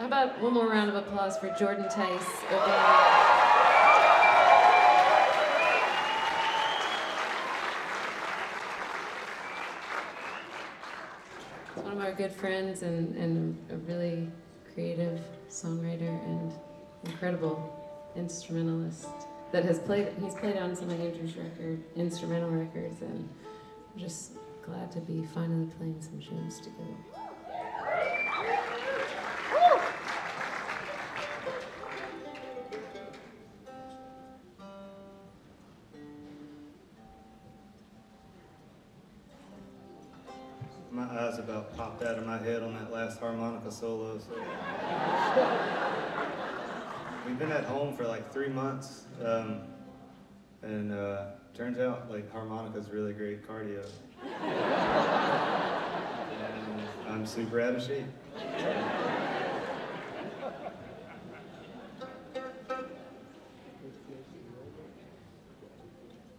about one more round of applause for Jordan Tice? He's one of our good friends and a really creative songwriter and incredible instrumentalist that he's played on some of Andrew's instrumental records, and I'm just glad to be finally playing some shows together. My eyes about popped out of my head on that last harmonica solo. So. We've been at home for like 3 months, and turns out like harmonica's really great cardio. And I'm super out of shape.